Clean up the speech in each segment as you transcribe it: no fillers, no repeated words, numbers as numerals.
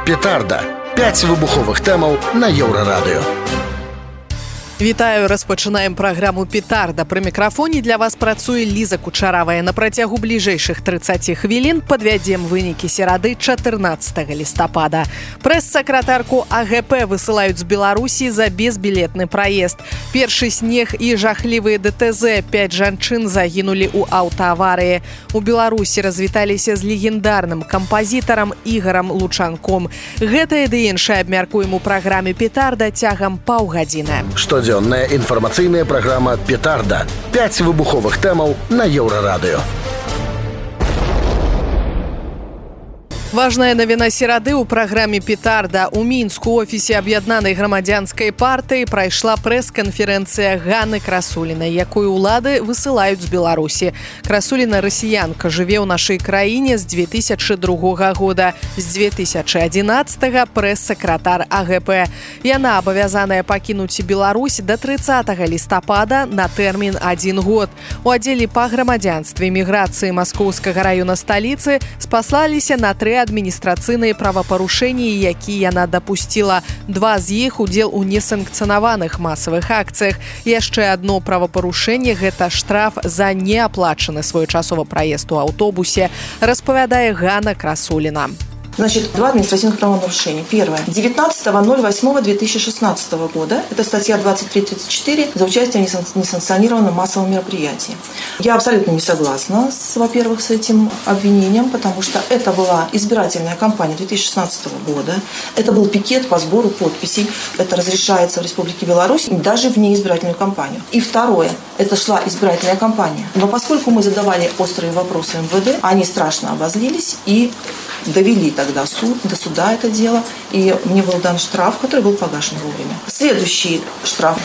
Петарда. 5 выбуховых тэмаў на Еўрарадыё. Вітаю, распачынаем праграму «Петарда». Пры мікрафоне для вас працуе Ліза Кучаравая. На працягу бліжэйшых 30 хвілін падвядзем вынікі серады 14 лістапада. Прэс-сакратарку АГП высылаюць з Беларусі за безбілетны праезд. Першы снег і жахлівыя ДТЗ. 5 жанчын загінулі ў аўтааварыі. У Беларусі развіталіся з легендарным кампазітарам Ігорам Лучанком. Гэтае ды іншае абмяркуем у праграме «Петарда» цягам паўгадзіны. Штодзённая інфармацыйная праграма «Петарда». 5 выбуховых тэмаў на Еўрарадыё. Важная навіна серады ў праграме «Петарда». У Мінску ў офісе аб'яднанай грамадзянскай партыі прайшла прэс-канферэнцыя Ганны Красулінай, якую ўлады высылаюць з Беларусі. Красуліна расіянка, жыве ў нашай краіне з 2002 года. З 2011 прэс-сакратар АГП. Яна абавязаная пакінуць Беларусь да 30 лістапада на тэрмін 1 год. У аддзеле па грамадзянстве і міграцыі Маскоўскага раёна сталіцы спаслаліся на 3 адміністрацыйныя правапарушэнні, якія яна дапусціла. 2 з іх удзел у несанкцыянаваных масавых акцыях. Яшчэ одно правапарушэнне – гэта штраф за неаплачаны своечасовы праезд у аўтобусе, распавядае Ганна Красуліна. Значит, 2 административных правонарушения. Первое. 19.08.2016 года. Это статья 2334 за участие в несанкционированном массовом мероприятии. Я абсолютно не согласна, во-первых, с этим обвинением, потому что это была избирательная кампания 2016 года. Это был пикет по сбору подписей. Это разрешается в Республике Беларусь даже в неизбирательную кампанию. И второе. Это шла избирательная кампания. Но поскольку мы задавали острые вопросы МВД, они страшно обозлились и довели тогда до суда это дело, и мне был дан штраф, который был погашен вовремя. Следующий штраф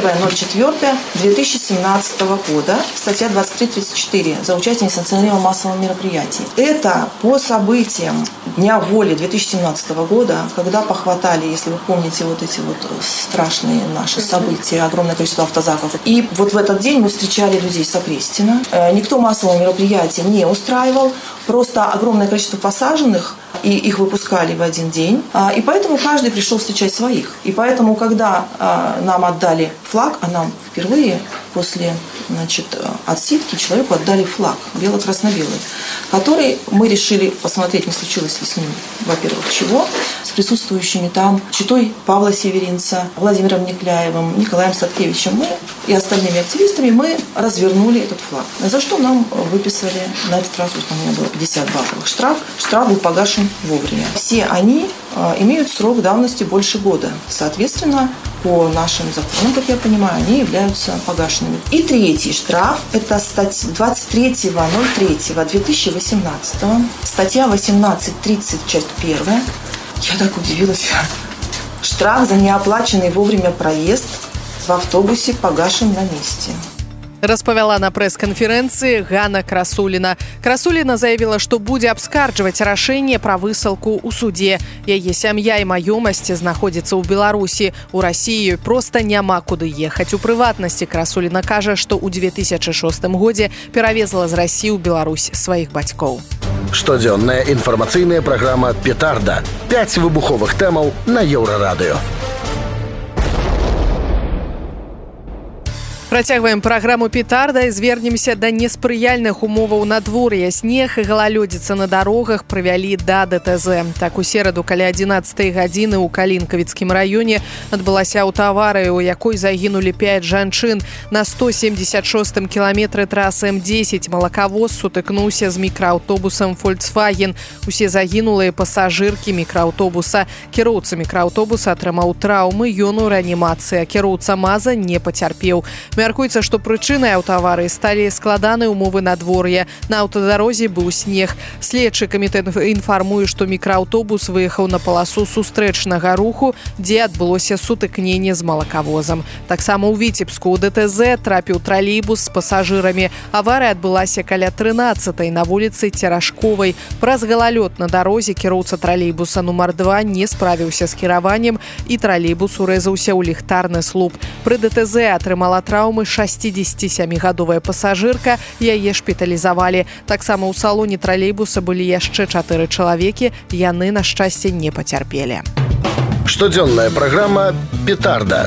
21.04.2017 года, статья 2334 за участие в несанкционированном массовом мероприятии. Это по событиям Дня воли 2017 года, когда похватали, если вы помните, вот эти вот страшные наши события, огромное количество автозаков. И вот в этот день мы встречали людей с Опрестина. Никто массового мероприятия не устраивал, просто огромное количество посаженных, и их выпускали в один день. И поэтому каждый пришел встречать своих. И поэтому, когда нам отдали флаг, а нам впервые после отсидки человеку отдали флаг, бело-красно-белый, который мы решили посмотреть, не случилось ли с ним, во-первых, чего, с присутствующими там читой Павла Северинца, Владимиром Некляевым, Николаем Садкевичем, мы и остальными активистами, мы развернули этот флаг. За что нам выписали на этот раз, у меня было 50 базовых штраф был погашен вовремя. Все они имеют срок давности больше года. Соответственно, по нашим законам, как я понимаю, они являются погашенными. И третий штраф – это 23.03.2018, статья 18.30, часть 1. Я так удивилась. Штраф за неоплаченный вовремя проезд в автобусе погашен на месте. Распавяла на прэс-канферэнцыі Ганна Красуліна. Красуліна заявіла, што будзе абскарджваць рашэнне пра высылку ў судзе. Яе сям'я і маёмасць знаходзіцца ў Беларусі. У Расіі проста няма куды ехаць. У прыватнасці Красуліна кажа, што ў 2006 годзе перавезла з Расіі ў Беларусь сваіх бацькоў. Штодзённая інфармацыйная праграма «Петарда». 5 выбуховых тэмаў на Еўрарадыё. Працягваем праграму «Петарда» і звернемся да неспрыяльных умоваў надвор'я. Снег і галалёдзіца на дарогах прывялі да ДТЗ. Так, у сераду каля 11 гадзіны ў Калінкавіцкім раёне адбылася аўтааварыя, у якой загінулі 5 жанчын. На 176-м кіламетры трасы М10 малакавоз сутыкнуўся з мікрааўтобусам «Фольксваген». Усе загінулыя пасажыркі мікрааўтобуса. Кіроўца мікрааўтобуса атрымаў траўмы, ён у рэанімацыі. Кіроўца МАЗа не пацярпеў. Мяркуецца, што прычынай аўтааварыі сталі складаныя умовы надвор'я. На аўтадарозе быў снег. Следчы камітэт інфармуе, што мікрааўтобус выехаў на паласу сустрэчнага руху, дзе адбылося сутыкненне з малакавозам. Таксама ў Віцебску ў ДТЗ трапіў тралейбус з пасажырамі. Аварыя адбылася каля 13-й на вуліцы Церашковай. Праз галалёд на дарозе кіроўца тралейбуса нумар 2 не справіўся з кіраваннем і тралейбус урэзаўся ў ліхтарны слуп. Пры ДТЗ атрымала траўму траўмы 67-гадовая пасажырка, яе шпіталізавалі. Таксама ў салоне тралейбуса былі яшчэ 4 чалавекі, яны, на шчасце, не пацярпелі. Штодзённая праграма «Петарда».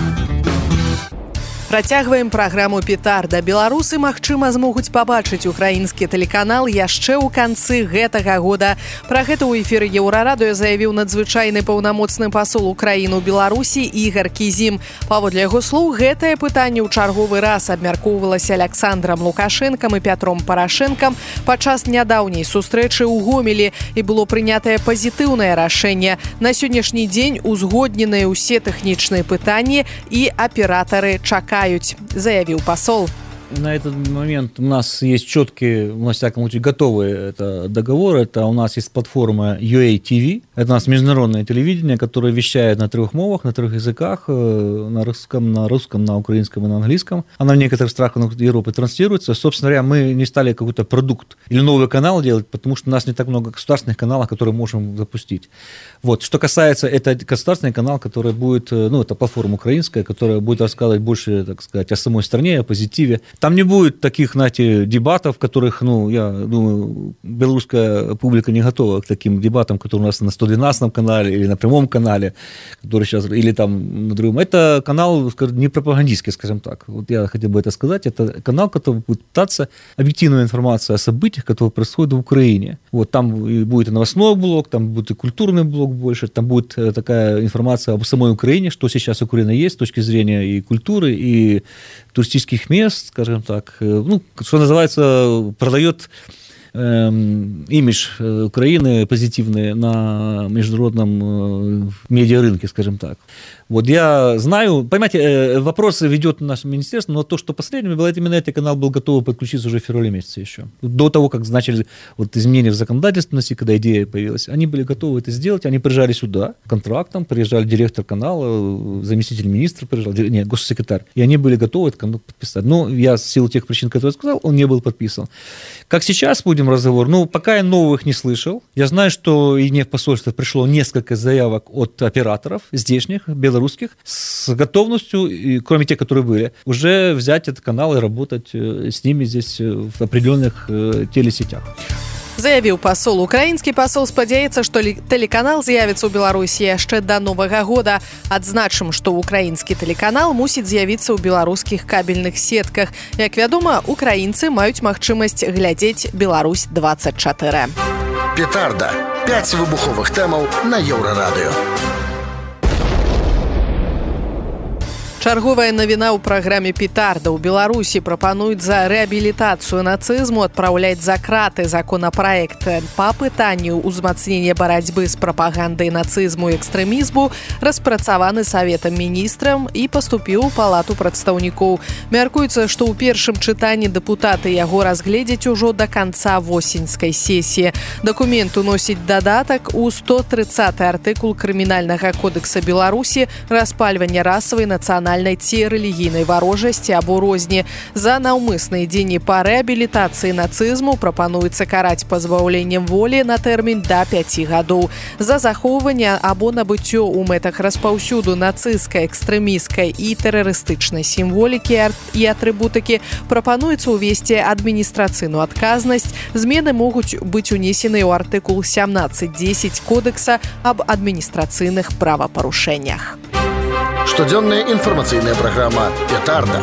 Працягваем праграму «Петарда». Беларусы, магчыма, змогуць пабачыць украінскі тэлеканал яшчэ ў канцы гэтага года. Пра гэта ў эфіры Еўрарадыё заявіў надзвычайны паўнамоцны пасол Украіны ў Беларусі Ігор Кізім. Паводле яго слоў, гэтае пытанне ў чарговы раз абмяркоўвалася Аляксандрам Лукашэнкам і Пятром Парашэнкам падчас нядаўняй сустрэчы ў Гомелі і было прынятае пазітыўнае рашэнне. На сённяшні дзень узгодненыя ўсе тэхнічныя пытанні і аператары чакаюць, заявил посол. На этот момент у нас есть четкие, во всяком случае, готовые договоры. Это у нас есть платформа UA-TV. Это у нас международное телевидение, которое вещает на 3 мовах, на 3 языках, на русском, на украинском и на английском. Она в некоторых странах Европы транслируется. Собственно говоря, мы не стали какой-то продукт или новый канал делать, потому что у нас не так много государственных каналов, которые можем запустить. Вот. Что касается, это государственный канал, который будет, это платформа украинская, которая будет рассказывать больше, так сказать, о самой стране, о позитиве. Там не будет таких, знаете, дебатов, которых, я думаю, белорусская публика не готова к таким дебатам, которые у нас на 112-м канале или на прямом канале, который сейчас, или там на другом. Это канал, не пропагандистский, скажем так. Вот я хотел бы это сказать. Это канал, который будет пытаться объективную информацию о событиях, которые происходят в Украине. Вот там будет и новостной блок, там будет и культурный блок больше, там будет такая информация об самой Украине, что сейчас Украина есть с точки зрения и культуры, и туристических мест, скажем так, что называется, продает имидж Украины позитивный на международном медиарынке, скажем так. Вот я знаю, понимаете, вопросы ведет наше министерство, но то, что последними было, именно этот канал был готов подключиться уже в феврале месяце еще. До того, как начали изменения в законодательстве, когда идея появилась, они были готовы это сделать, они приезжали сюда контрактом, приезжали директор канала, заместитель министра приезжал, госсекретарь, и они были готовы этот канал подписать. Но я в силу тех причин, которые я сказал, он не был подписан. Как сейчас будем разговор? Пока я новых не слышал. Я знаю, что и не в посольство пришло несколько заявок от операторов здешних, белорусских, с готовностью, и, кроме тех, которые были, уже взять этот канал и работать с ними здесь в определенных телесетях. Заявіў пасол. Украінскі пасол спадзяецца, што тэлеканал з'явіцца ў Беларусі яшчэ да Новага года. Адзначым, што украінскі тэлеканал мусіць з'явіцца ў беларускіх кабельных сетках. Як вядома, украінцы маюць магчымасць глядзець Беларусь-24. Петарда. 5 выбуховых тэмаў на Еўрарадыё. Чарговая навіна ў праграме «Петарда». У Беларусі прапануюць за рэабілітацыю нацызму адпраўляць за краты законапраект па пытанню ўзмацнення барацьбы з прапагандай нацызму і экстрэмізму, распрацаваны Саветам міністрам і паступіў у Палату прадстаўнікоў. Мяркуецца, што ў першым чытанні дэпутаты яго разгледзяць ужо да канца восеньскай сесіі. Дакумент уносіць дадатак у 130-й артыкул Крымінальнага кодекса Беларусі распальвання расавай, нацыянальнай ці рэлігійнай варожасці або розні. За наўмысныя дзеянні па рэабілітацыі нацызму прапануецца караць пазбаўленнем волі на тэрмін да 5 гадоў. За захоўванне або набыццё ў мэтах распаўсюду нацысцкай, экстрэмісцкай і тэрарыстычнай сімволікі і атрыбутыкі прапануецца ўвесці адміністрацыйную адказнасць. Змены могуць быць унесены ў артыкул 17.10 Кодекса аб адміністрацыйных правапарушэннях. Штодзённая інфармацыйная праграма «Петарда».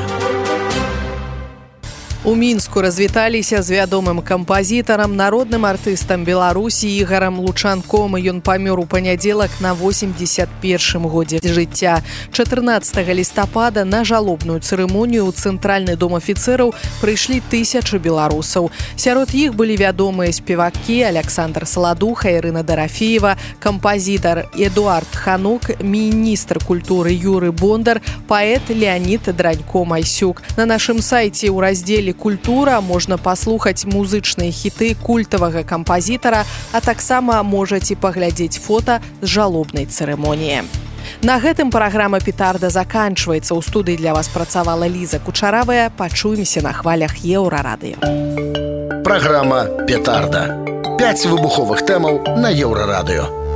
У Мінску развіталіся з вядомым кампазітарам, народным артыстам Беларусі Ігарам Лучанком. Ён памёр у панядзелак на 81 годзе жыцця. 14 лістапада на жалобную цырымонію ў Цэнтральны дом афіцэраў прыйшлі тысячы беларусаў. Сярод іх былі вядомыя спевакі Аляксандр Саладуха, Ірына Дарафеева, кампазітар Эдуард Ханук, міністр культуры Юры Бондар, паэт Леонід Дранько-Майсюк. На нашым сайце ў раздзеле «Культура» можна паслухаць музычныя хіты культавага кампазітара, а таксама можаце паглядзець фота з жалобнай цырымоніі. На гэтым праграма «Петарда» заканчваецца. У студыі для вас працавала Ліза Кучаравая. Пачуемся на хвалях Еўрарадыё. Праграма «Петарда». 5 выбуховых тэмаў на Еўрарадыё.